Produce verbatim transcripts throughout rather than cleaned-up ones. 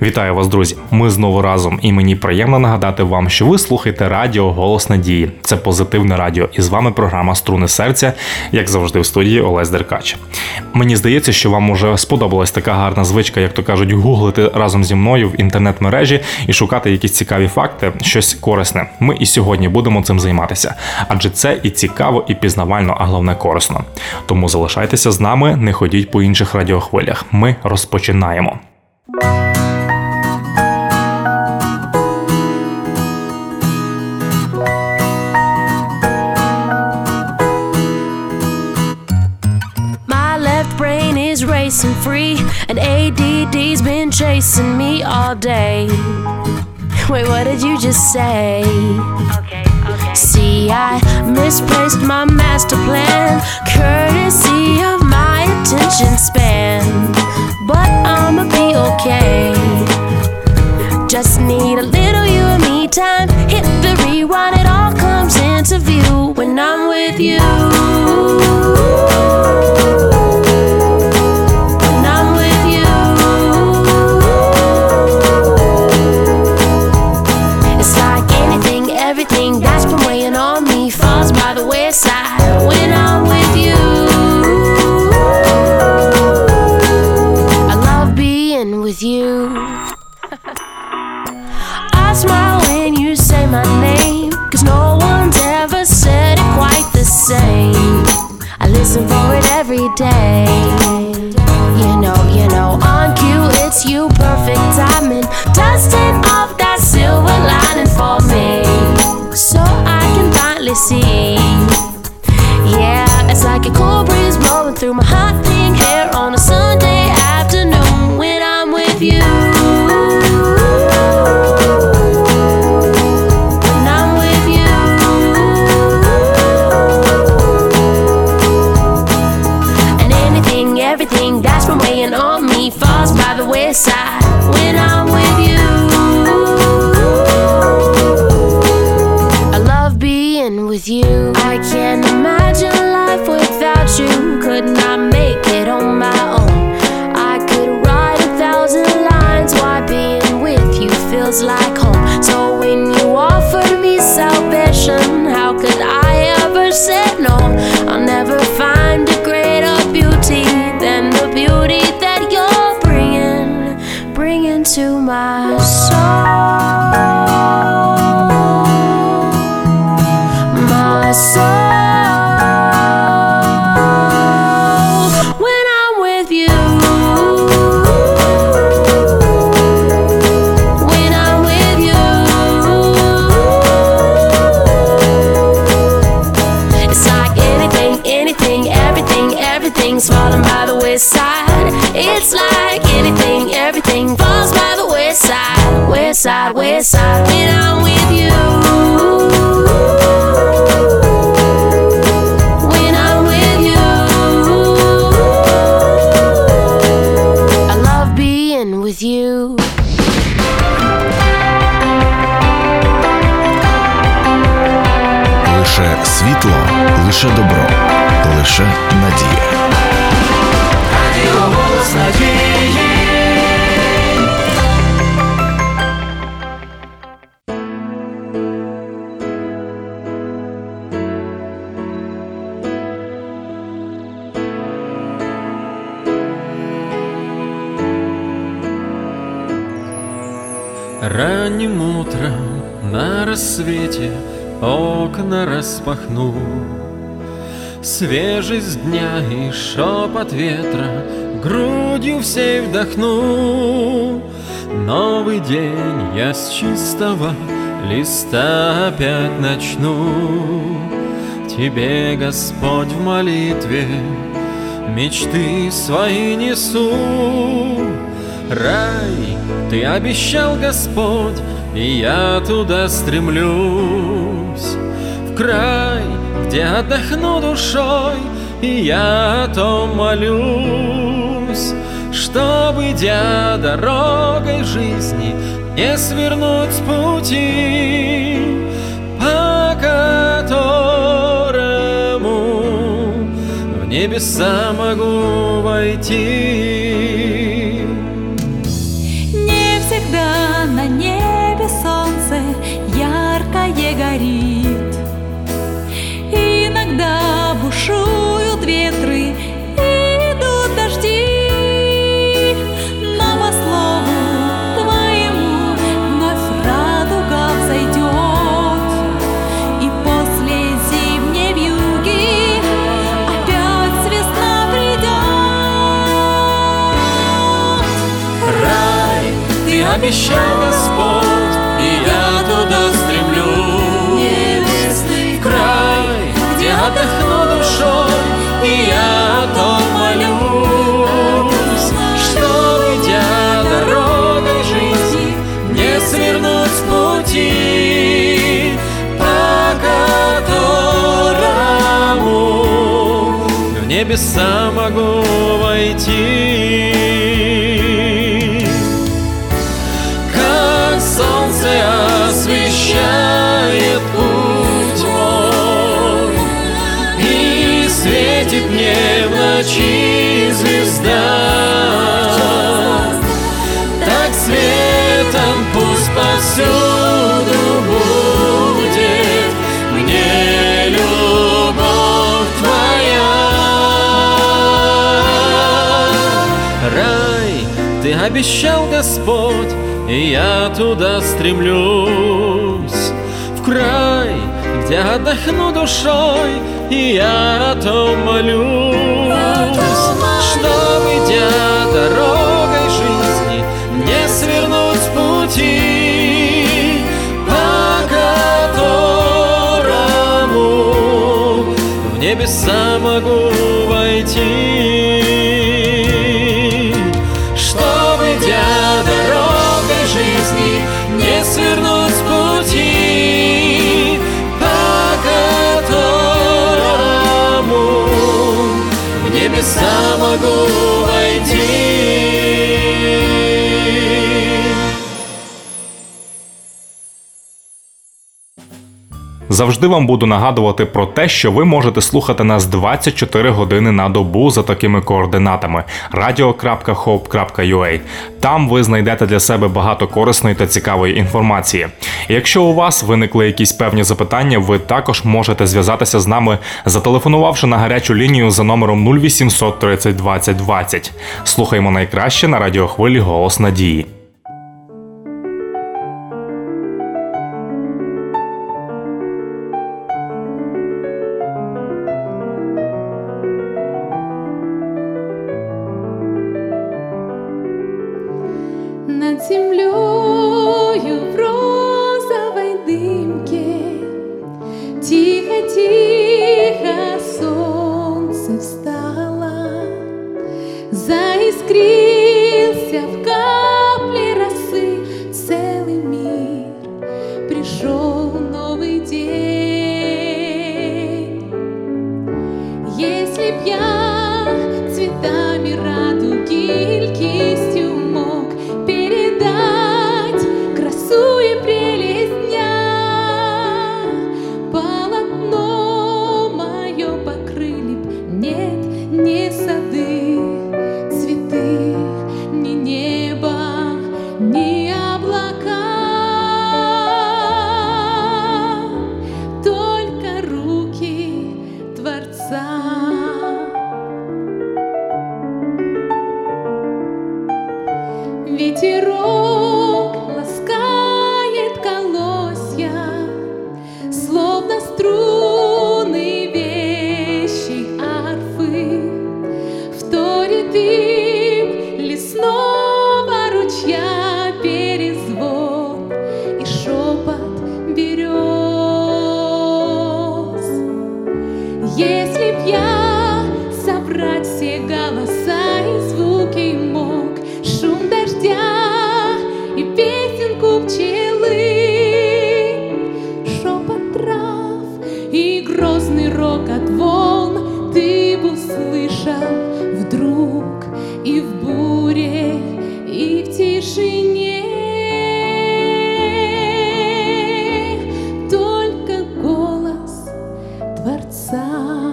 Вітаю вас, друзі! Ми знову разом, і мені приємно нагадати вам, що ви слухаєте радіо «Голос Надії». Це позитивне радіо, і з вами програма «Струни серця», як завжди в студії Олесь Деркач. Мені здається, що вам уже сподобалась така гарна звичка, як то кажуть, гуглити разом зі мною в інтернет-мережі і шукати якісь цікаві факти, щось корисне. Ми і сьогодні будемо цим займатися, адже це і цікаво, і пізнавально, а головне корисно. Тому залишайтеся з нами, не ходіть по інших радіохвилях. Ми розпочинаємо. Racing free, and A D D's been chasing me all day. Wait, what did you just say? Okay, okay. See, I misplaced my master plan, courtesy of my attention span. But I'ma be okay. Just need a little you and me time. Hit the rewind, it all comes into view when I'm with you. Everything that's been weighing on me falls by the wayside when I'm with you. I love being with you. I smile when you say my name, 'cause no one's ever said it quite the same. I listen for it every day. You know, you know, on cue it's you, perfect timing, dusting off that silver lining for me, so I can finally see. Yeah, it's like a cool breeze blowing through my hot pink hair on a Sunday afternoon when I'm with you. When I'm with you. And anything, everything that's been weighing on me falls by the wayside when I'm with you. With you, I can't imagine life without you. Could not make it on my own. I could write a thousand lines why being with you feels like home. So when you offered me salvation, how could I ever say no? I'll never find a greater beauty than the beauty that you're bringing, bringing to my soul. Soul, when I'm with you, when I'm with you, it's like anything, anything, everything, everything's falling by the wayside. It's like anything, everything falls by the wayside, wayside, wayside, when I'm with you. With you. Лише світло, лише добро, лише надія. Радіо «Голос Надії». Ранним утром на рассвете окна распахну, свежесть дня и шепот ветра грудью всей вдохну. Новый день я с чистого листа опять начну. Тебе, Господь, в молитве мечты свои несу. Рай Ты обещал, Господь, и я туда стремлюсь, в край, где отдохну душой, и я о том молюсь, чтобы, идя дорогой жизни, не свернуть с пути, по которому в небеса могу войти. Не всегда обещал Господь, и я туда стремлюсь. Небесный край, где отдохну душой, и я о том молюсь, что, идя дорогой жизни, не свернуть с пути, по которому в небеса могу войти. Как солнце освещает путь мой, и светит мне в ночи звезда, так светом пусть повсюду будет мне любовь твоя. Рай, ты обещал, Господь, и я туда стремлюсь, в край, где отдохну душой, и я о том молюсь, чтоб, идя дорогой жизни, не свернуть с пути, по которому в небеса могу войти. Чтоб, идя дорогой жизни, не свернуть с пути, по которому в небеса могу войти. Завжди вам буду нагадувати про те, що ви можете слухати нас двадцять чотири години на добу за такими координатами радіо крапка хоуп крапка ю а. Там ви знайдете для себе багато корисної та цікавої інформації. І якщо у вас виникли якісь певні запитання, ви також можете зв'язатися з нами, зателефонувавши на гарячу лінію за номером нуль вісімсот тридцять двадцять двадцять. Слухаємо найкраще на радіохвилі «Голос Надії». Над землею в розовой дымке тихо-тихо солнце встало, заискрился в капле росы целый мир, пришел новый день. Если б я цветами радуги или кистью мог передать красу и прелесть дня, полотно мое покрыли б, нет, не сады, цветы, ни небо, ни облака, только руки Творца. Ветерок ласкает колосья, словно струны вещей арфы, вторит им лесного ручья перезвон и шепот берез. Если б я собрать все голоса и звуки мог, шум дождя и песенку пчелы, шепот трав и грозный рокот волн, ты бы услышал вдруг и в буре, и в тишине. Только голос Творца.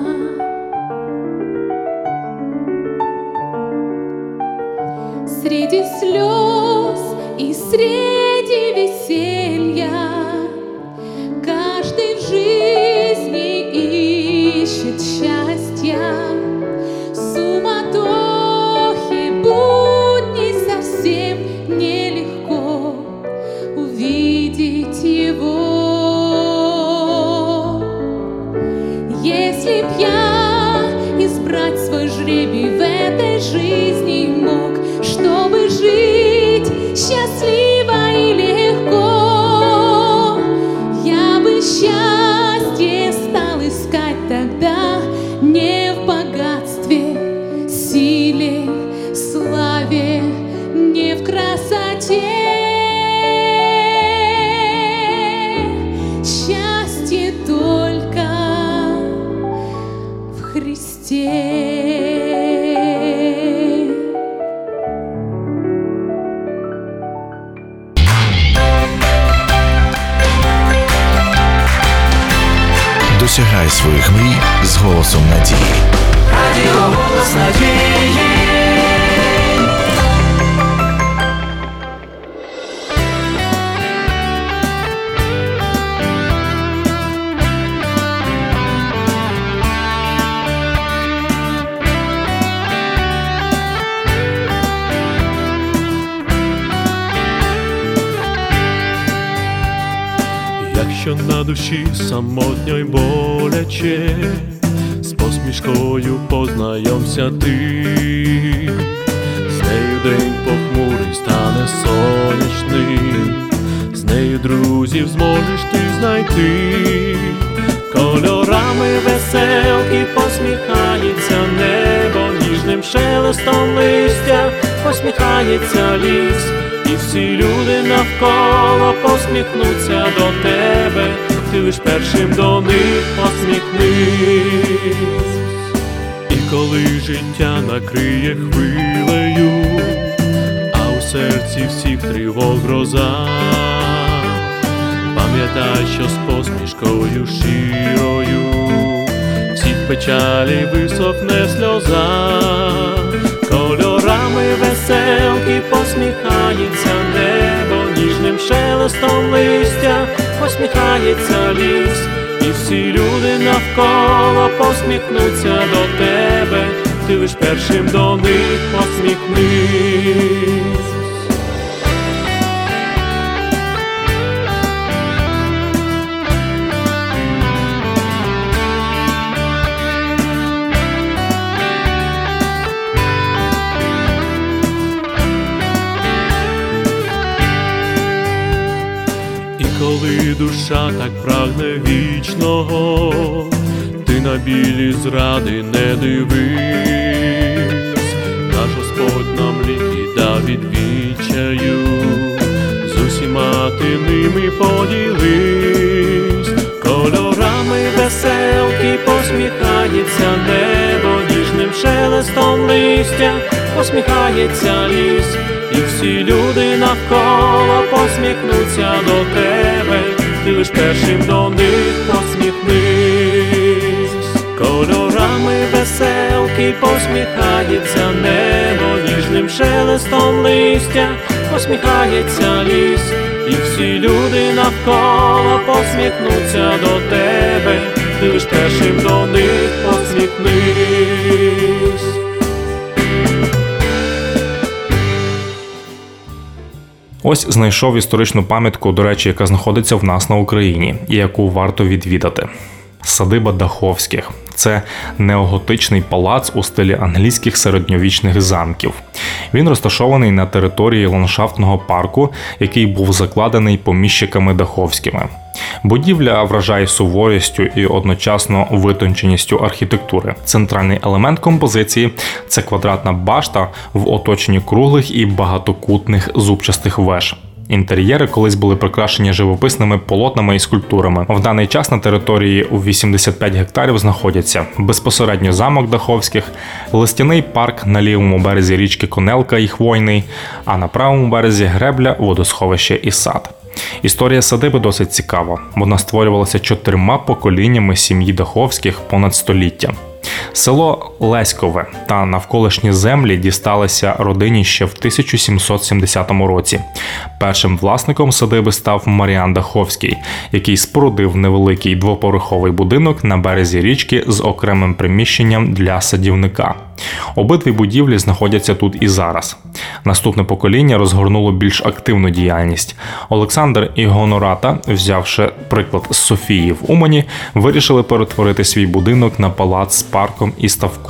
Среди слез и среди веселья каждый в жизни ищет счастья. В суматохе будней совсем нелегко увидеть его. Если б я избрать свой жребий в этой жизни мог, чтобы жить счастливо Христе. Досягай своїх мрій з голосом надії. Радіо «Голос надії». Якщо на душі самотньо й боляче, з посмішкою познайомся ти, з нею день похмурий стане сонячним, з нею друзів зможеш ти знайти, кольорами веселки посміхається небо, ніжним шелестом листя посміхається ліс. І всі люди навколо посміхнуться до тебе, ти лиш першим до них посміхнись. І коли життя накриє хвилею, а у серці всіх тривог гроза, пам'ятай, що з посмішкою щирою всіх печалі висохне сльоза. Кольорами веселки посміхається небо, ніжним шелестом листя посміхається ліс. І всі люди навколо посміхнуться до тебе, ти лиш першим до них посміхнись. Коли душа так прагне вічного, ти на білі зради не дивись, наш Господь нам ліки дав від відчаю, з усіма ти ними поділись. Кольорами веселки посміхається небо, ніжним шелестом листя посміхається ліс. І всі люди навколо посміхнуться до тебе, ти лиш першим до них посміхнись. Кольорами веселки посміхається небо, ніжним шелестом листя посміхається ліс. І всі люди навколо посміхнуться до тебе, ти лиш першим до них посміхнись. Ось знайшов історичну пам'ятку, до речі, яка знаходиться в нас на Україні і яку варто відвідати. Садиба Даховських. Це неоготичний палац у стилі англійських середньовічних замків. Він розташований на території ландшафтного парку, який був закладений поміщиками Даховськими. Будівля вражає суворістю і одночасно витонченістю архітектури. Центральний елемент композиції – це квадратна башта в оточенні круглих і багатокутних зубчастих веж. Інтер'єри колись були прикрашені живописними полотнами і скульптурами. В даний час на території у вісімдесят п'ять гектарів знаходяться безпосередньо замок Даховських, листяний парк на лівому березі річки Конелка і Хвойний, а на правому березі гребля, водосховище і сад. Історія садиби досить цікава. Вона створювалася чотирма поколіннями сім'ї Даховських понад століття. Село Леськове та навколишні землі дісталися родині ще в тисяча сімсот сімдесятому році. Першим власником садиби став Маріан Даховський, який спорудив невеликий двоповерховий будинок на березі річки з окремим приміщенням для садівника. Обидві будівлі знаходяться тут і зараз. Наступне покоління розгорнуло більш активну діяльність. Олександр і Гонората, взявши приклад з Софії в Умані, вирішили перетворити свій будинок на палац з парком і ставком.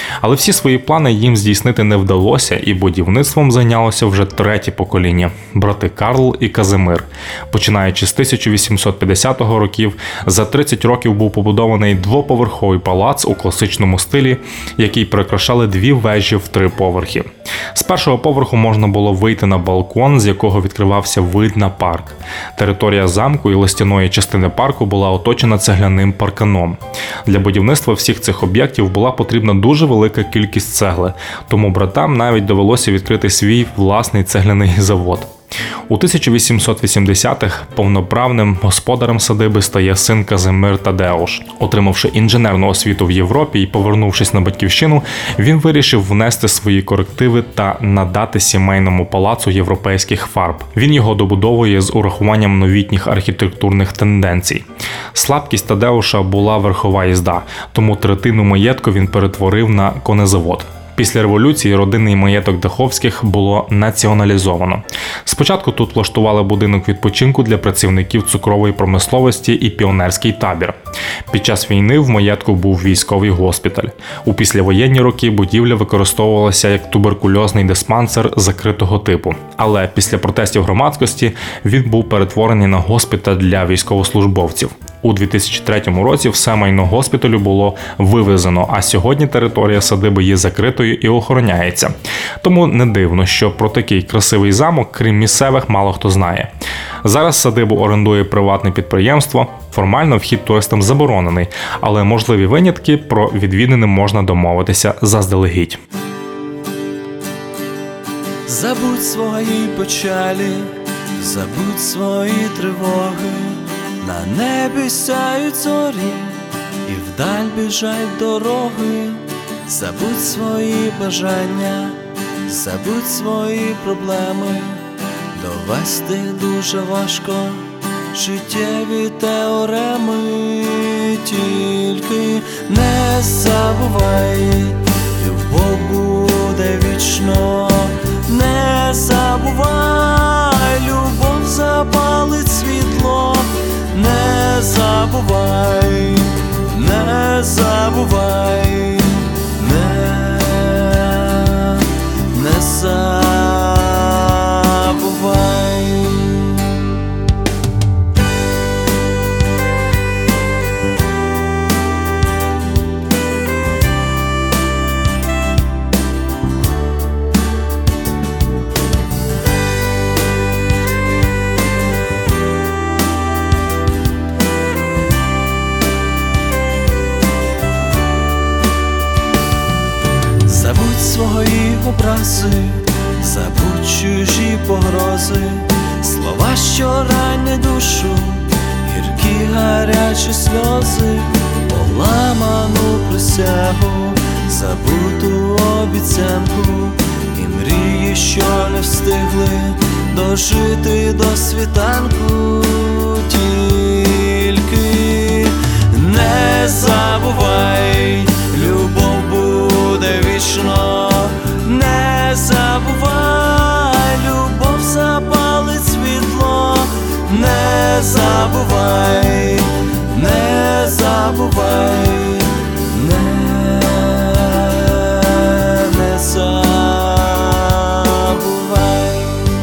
Але всі свої плани їм здійснити не вдалося, і будівництвом зайнялося вже третє покоління – брати Карл і Казимир. Починаючи з тисяча вісімсот п'ятдесятого років, за тридцять років був побудований двоповерховий палац у класичному стилі, який прикрашали дві вежі в три поверхи. З першого поверху можна було вийти на балкон, з якого відкривався вид на парк. Територія замку і листяної частини парку була оточена цегляним парканом. Для будівництва всіх цих об'єктів була потрібна дуже велика кількість цегли, тому братам навіть довелося відкрити свій власний цегляний завод. У тисяча вісімсот вісімдесятих повноправним господарем садиби стає син Казимир Тадеуш. Отримавши інженерну освіту в Європі і повернувшись на батьківщину, він вирішив внести свої корективи та надати сімейному палацу європейських фарб. Він його добудовує з урахуванням новітніх архітектурних тенденцій. Слабкість Тадеуша була верхова їзда, тому третину маєтку він перетворив на конезавод. Після революції родинний маєток Даховських було націоналізовано. Спочатку тут влаштували будинок відпочинку для працівників цукрової промисловості і піонерський табір. Під час війни в маєтку був військовий госпіталь. У післявоєнні роки будівля використовувалася як туберкульозний диспансер закритого типу. Але після протестів громадськості він був перетворений на госпіталь для військовослужбовців. У дві тисячі третьому році все майно госпіталю було вивезено, а сьогодні територія садиби є закритою і охороняється. Тому не дивно, що про такий красивий замок, крім місцевих, мало хто знає. Зараз садибу орендує приватне підприємство, формально вхід туристам заборонений, але можливі винятки про відвідини можна домовитися заздалегідь. Забудь свої печалі, забудь свої тривоги. На небі сяють зорі, і вдаль біжать дороги. Забудь свої бажання, забудь свої проблеми. Довести дуже важко життєві теореми. Тільки не забувай, любов буде вічно. Не забувай, любов запалить світло. Не забувай, не забувай, не, не забувай. Свої образи, забудь чужі погрози, слова, що ранять душу, гіркі гарячі сльози, поламану присягу, забуту обіцянку, і мрії, що не встигли дожити до світанку. Тільки не забувай, любов буде вічно. Не забувай, любов запалить світло. Не забувай, не забувай, не, не забувай.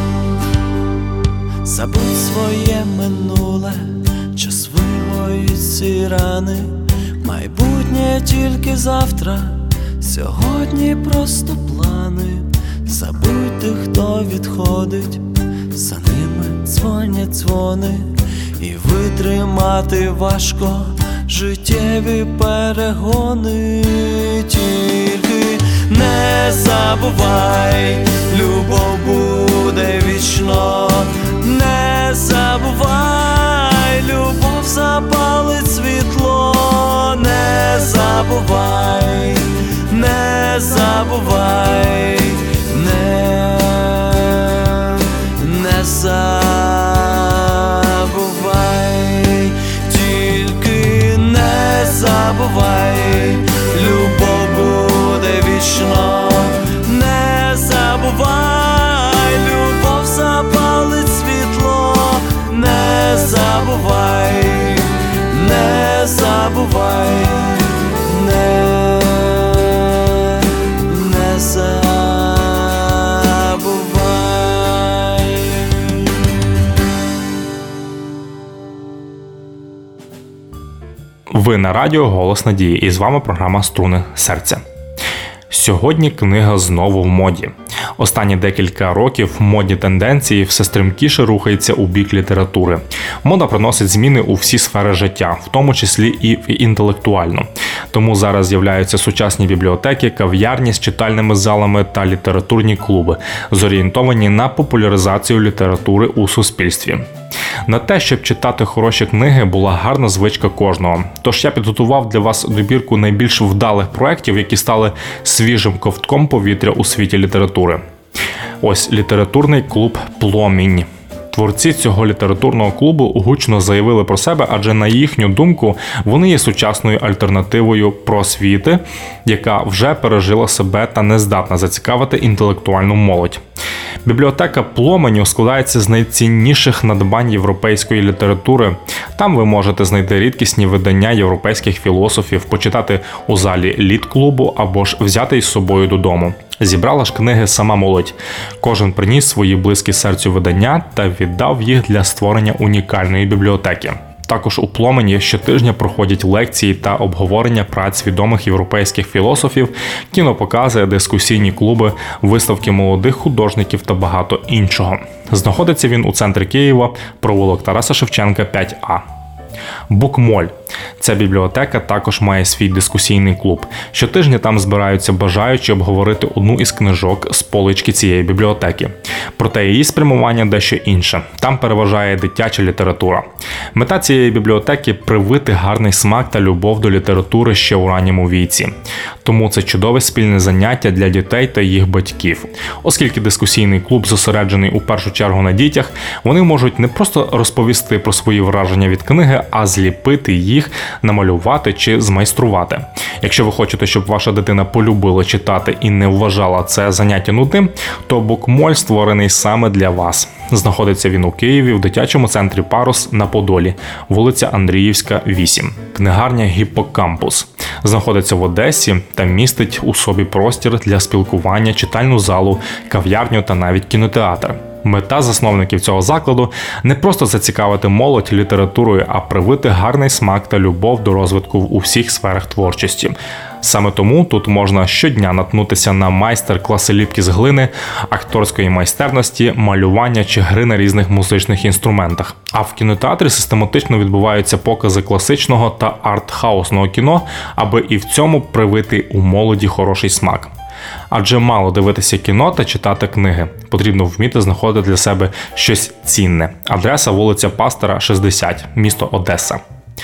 Забудь своє минуле, час вигоїть ці рани. Майбутнє тільки завтра, сьогодні просто плани. Забудь тих, хто відходить, за ними дзвонять дзвони. І витримати важко життєві перегони. Тільки не забувай, любов буде вічно. Не забувай, любов запалить світло. Не забувай, не забувай, не, не забувай, тільки не забувай, любов буде вічно. Не забувай, любов запалить світло. Не забувай, не забувай, не Ви на радіо «Голос Надії» і з вами програма «Струни серця». Сьогодні книга знову в моді. Останні декілька років модні тенденції все стрімкіше рухаються у бік літератури. Мода приносить зміни у всі сфери життя, в тому числі і в інтелектуальну. Тому зараз з'являються сучасні бібліотеки, кав'ярні з читальними залами та літературні клуби, зорієнтовані на популяризацію літератури у суспільстві. На те, щоб читати хороші книги, була гарна звичка кожного. Тож я підготував для вас добірку найбільш вдалих проєктів, які стали свіжим ковтком повітря у світі літератури. Ось літературний клуб «Пломінь». Творці цього літературного клубу гучно заявили про себе, адже на їхню думку вони є сучасною альтернативою просвіти, яка вже пережила себе та не здатна зацікавити інтелектуальну молодь. Бібліотека «Пломеню» складається з найцінніших надбань європейської літератури. Там ви можете знайти рідкісні видання європейських філософів, почитати у залі літ-клубу або ж взяти із собою додому. Зібрала ж книги сама молодь. Кожен приніс свої близькі серцю видання та віддав їх для створення унікальної бібліотеки. Також у «Пломені» щотижня проходять лекції та обговорення праць відомих європейських філософів, кінопокази, дискусійні клуби, виставки молодих художників та багато іншого. Знаходиться він у центрі Києва, провулок Тараса Шевченка, п'ять А. Букмоль. Ця бібліотека також має свій дискусійний клуб. Щотижня там збираються бажаючі обговорити одну із книжок з полички цієї бібліотеки. Проте її спрямування дещо інше. Там переважає дитяча література. Мета цієї бібліотеки – привити гарний смак та любов до літератури ще у ранньому віці. Тому це чудове спільне заняття для дітей та їх батьків. Оскільки дискусійний клуб зосереджений у першу чергу на дітях, вони можуть не просто розповісти про свої враження від книги, а зліпити їх, намалювати чи змайструвати. Якщо ви хочете, щоб ваша дитина полюбила читати і не вважала це заняття нудним, то Букмоль створений саме для вас. Знаходиться він у Києві в дитячому центрі «Парус» на Подолі, вулиця Андріївська, вісім. Книгарня «Гіппокампус» знаходиться в Одесі та містить у собі простір для спілкування, читальну залу, кав'ярню та навіть кінотеатр. Мета засновників цього закладу – не просто зацікавити молодь літературою, а привити гарний смак та любов до розвитку у всіх сферах творчості. Саме тому тут можна щодня наткнутися на майстер-класи ліпки з глини, акторської майстерності, малювання чи гри на різних музичних інструментах. А в кінотеатрі систематично відбуваються покази класичного та арт-хаусного кіно, аби і в цьому привити у молоді хороший смак. Адже мало дивитися кіно та читати книги. Потрібно вміти знаходити для себе щось цінне. Адреса – вулиця Пастера, шістдесят, місто Одеса.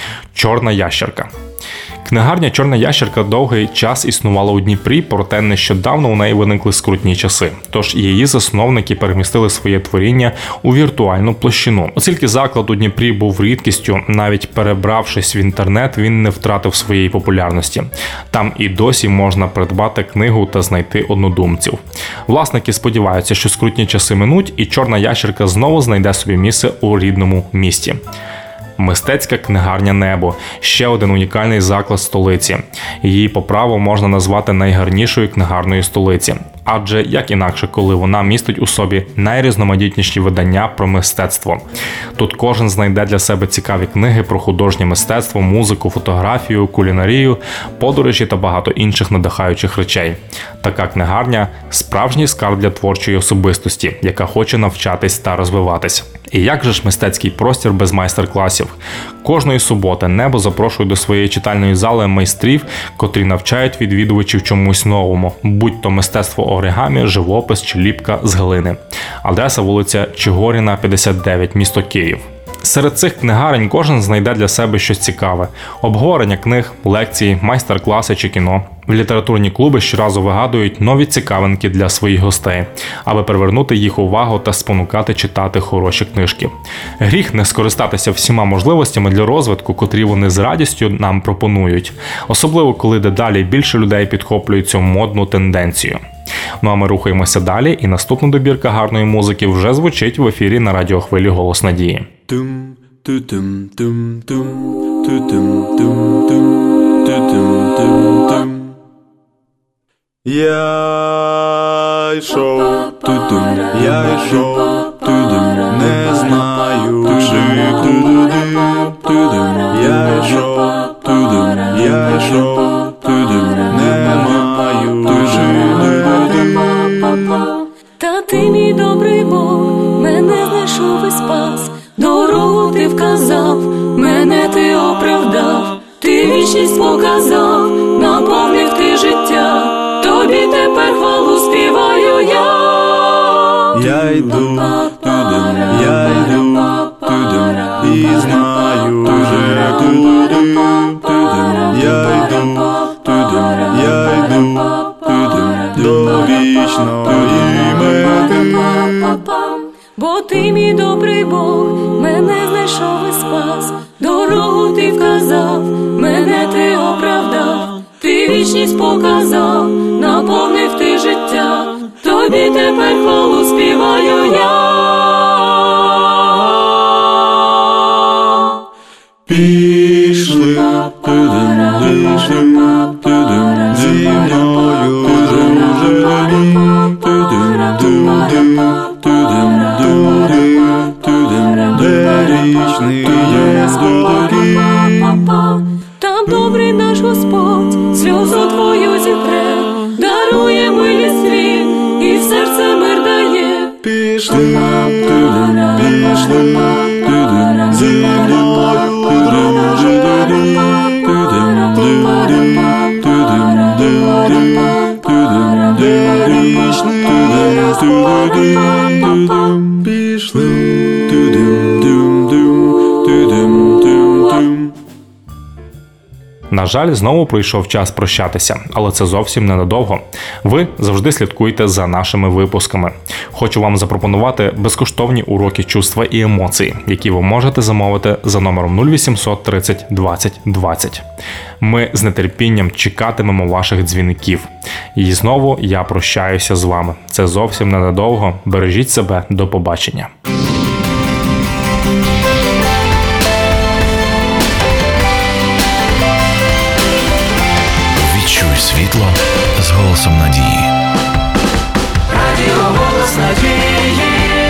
Чорна ящерка. Книгарня «Чорна ящерка» довгий час існувала у Дніпрі, проте нещодавно у неї виникли скрутні часи. Тож її засновники перемістили своє творіння у віртуальну площину. Оскільки заклад у Дніпрі був рідкістю, навіть перебравшись в інтернет, він не втратив своєї популярності. Там і досі можна придбати книгу та знайти однодумців. Власники сподіваються, що скрутні часи минуть і «Чорна ящерка» знову знайде собі місце у рідному місті. Мистецька книгарня «Небо» – ще один унікальний заклад столиці. Її по праву можна назвати найгарнішою книгарною столиці. Адже як інакше, коли вона містить у собі найрізноманітніші видання про мистецтво. Тут кожен знайде для себе цікаві книги про художнє мистецтво, музику, фотографію, кулінарію, подорожі та багато інших надихаючих речей. Така книгарня – справжній скарб для творчої особистості, яка хоче навчатись та розвиватись. І як же ж мистецький простір без майстер-класів? Кожної суботи «Небо» запрошує до своєї читальної зали майстрів, котрі навчають відвідувачів чомусь новому, будь то мистецтво оригамі, живопис чи ліпка з глини. Адреса – вулиця Чигоріна, п'ятдесят дев'ять, місто Київ. Серед цих книгарень кожен знайде для себе щось цікаве – обговорення книг, лекції, майстер-класи чи кіно. Літературні клуби щоразу вигадують нові цікавинки для своїх гостей, аби привернути їх увагу та спонукати читати хороші книжки. Гріх не скористатися всіма можливостями для розвитку, котрі вони з радістю нам пропонують. Особливо, коли дедалі більше людей підхоплюють цю модну тенденцію. Ну а ми рухаємося далі, і наступна добірка гарної музики вже звучить в ефірі на радіохвилі «Голос Надії». Я йшов, ту-дум, я йшов, ту-дум, не знаю, ту-дум, ту-дум, ту-дум, я йшов, ту-дум. я йшов, туди не маю жити. Та ти, мій добрий Бог, мене знайшов і спас, дорогу ти вказав, мене ти оправдав, ти вічність показав, наповнив ти життя, тобі тепер хвалу співаю я. Я йду туди, я йду туди, і знаю вже туди, туди, я йду туди, я йду туди, до вічної мети. Бо ти, мій добрий Бог, мене знайшов і спас, дорогу ти вказав, мене ти оправдав, ти вічність показав, наповнив ти життя, тобі тепер хвалу співаю я. Пішли туди, пішли туди, зі мною дружелі, туди, туди, туди, туди, туди, де річний є здорі. Там добрий наш Господь, сльозу твою зітре, дарує милість світ і в серце мир дає. Пішли туди, пішли туди, зі мною дружелі, туди, туди, туди, туди, туди, де річний є здорі. Пішли туди, дум-дум, туди-дум-дум. На жаль, знову прийшов час прощатися, але це зовсім ненадовго. Ви завжди слідкуйте за нашими випусками. Хочу вам запропонувати безкоштовні уроки чувства і емоцій, які ви можете замовити за номером нуль вісімсот тридцять двадцять двадцять. Ми з нетерпінням чекатимемо ваших дзвінків. І знову я прощаюся з вами. Це зовсім ненадовго. Бережіть себе. До побачення. Відчуй світло з голосом надії. Радіо «Голос надії».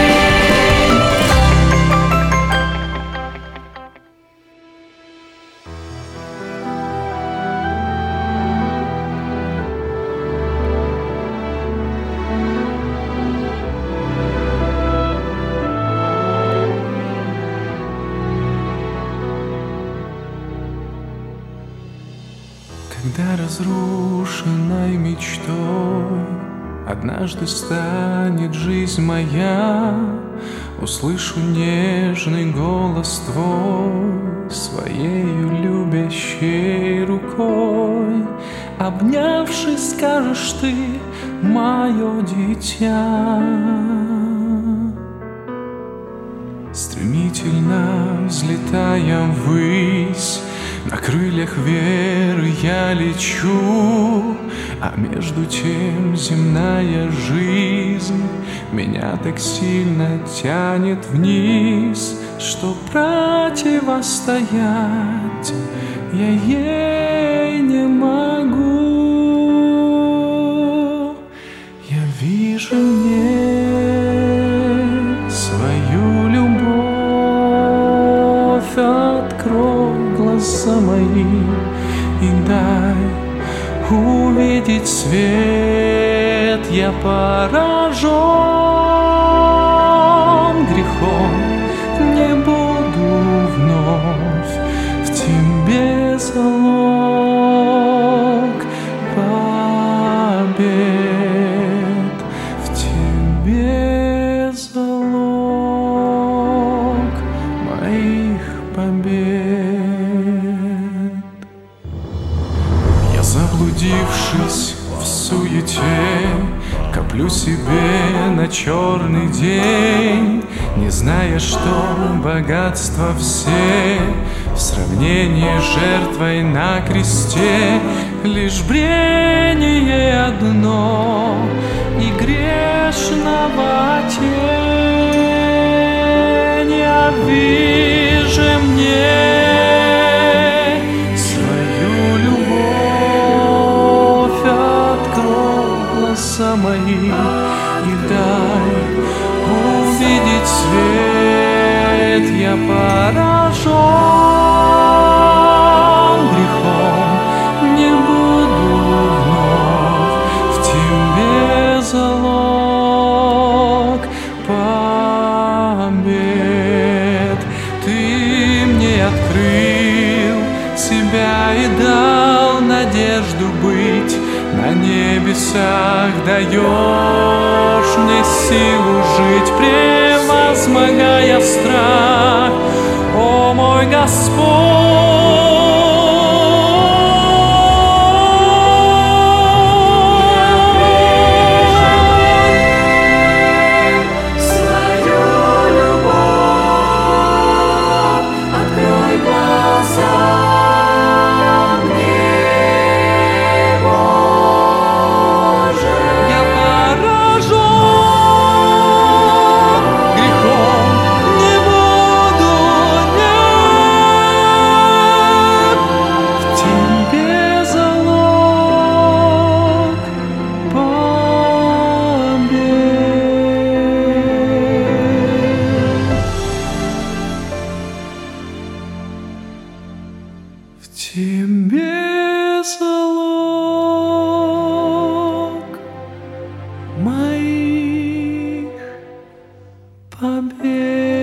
Когда разрушенной мечтой однажды станет жизнь моя, услышу нежный голос твой своею любящей рукой. Обнявшись, скажешь ты, мое дитя. Стремительно взлетая ввысь, на крыльях веры я лечу, а между тем земная жизнь меня так сильно тянет вниз, что противостоять я ей не могу. Я вижу мне свою любовь, открой глаза мои и дай увидеть свет. Я поражен грехом, не буду вновь в тебе залог побед, в тебе залог моих побед. Я, заблудившись в суете, коплю себе на черный день, не зная, что богатства все в сравнении с жертвой на кресте лишь брение одно и грешного тень. Обвижи мне свою любовь, открой глаза мои и дай увидеть свет. Я поражен грехом, на небесах даешь мне силу жить, превозмогая страх, о мой Господь. В тебе залог моих побед.